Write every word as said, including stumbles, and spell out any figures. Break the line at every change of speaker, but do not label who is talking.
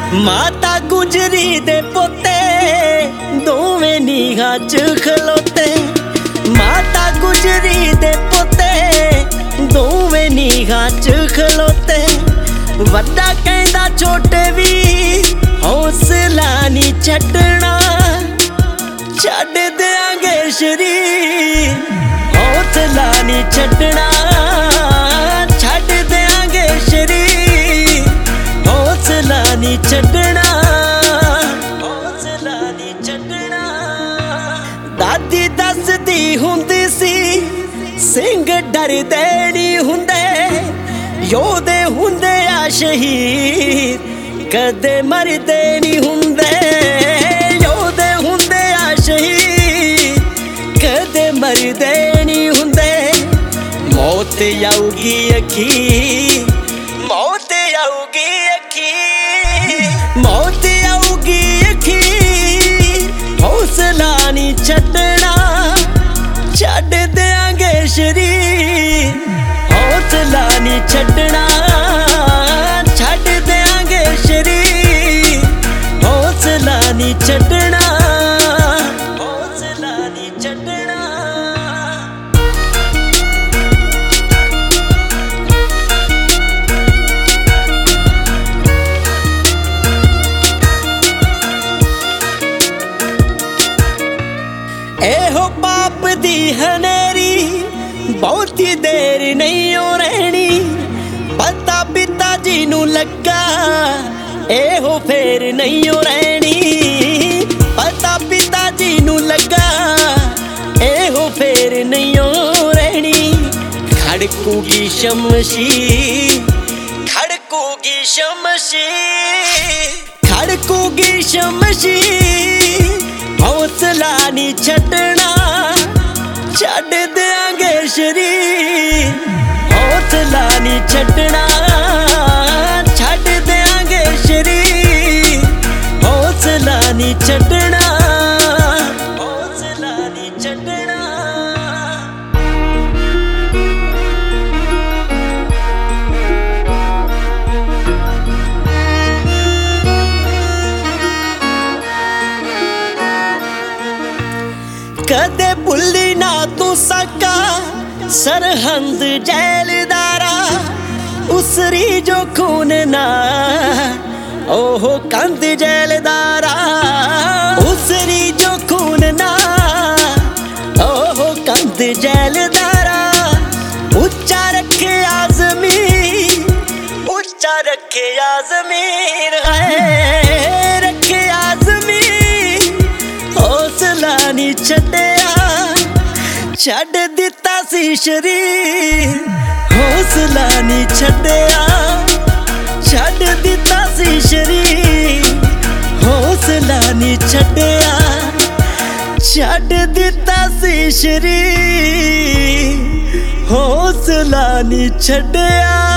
माता गुजरी दे पोते दोवें नीहां च खलोते। माता गुजरी दे पोते दोवें नीहां च खलोते। वड्डा कहंदा छोटे वी हौसला नी छड्डना, छड्ड देंगे शरीर हौसला नी छड्डना, छड्ड देंगे शरीर हौसला नी छड्डना, हौसला नी छड्डना। दादी दसदी हुंदी सी सिंह डरदे नी हुंदे, योधे हुंदे आ शहीद कदे मरदे नी हुंदे। योधे हुंदे आ शहीद कदे मरदे नी हुंदे। मौत आऊगी अखीर, मौत आऊगी अखीर, मौत आऊगी अखीर हौसला नी छड्डना, छड्ड देंगे शरीर हौसला नी छड्डना, छड्ड देंगे शरीर हौसला नी छड्डना, हौसला नी छड्डना। एहो पाप दी हनेरी बहुती देर नहीं हो रहनी। पता पिता जी नू लगा एहो फेर नहीं हो रहनी। पता पिता जी नू लगा एहो फेर नहीं हो रहनी। खड़कूगी शमशीर, खड़कूगी शमशीर, खड़कूगी शमशीर हौसला नी छड्डना, छड्ड देंगे शरीर हौसला नी छड्डना, छड्ड देंगे शरीर हौसला नी छड्डना, हौसला नी छड्डना। कदे भुल्ली ना तू सका सरहंद जैलदारा, उसरी जो खून ना ओहो कंद जैलदारा। उसरी जो खून ना ओहो कंद जैलदारा। उच्चा रखे आज़मीर, उच्चा रखे आज़मीर है रखे आज़मीर हौसला नी छड्डिया, छड्ड दिता सी शरीर हौसला नी छड्डिया, छड्ड दिता सी शरीर हौसला नी छड्डिया, छड्ड दिता सी शरीर हौसला नी छड्डिया।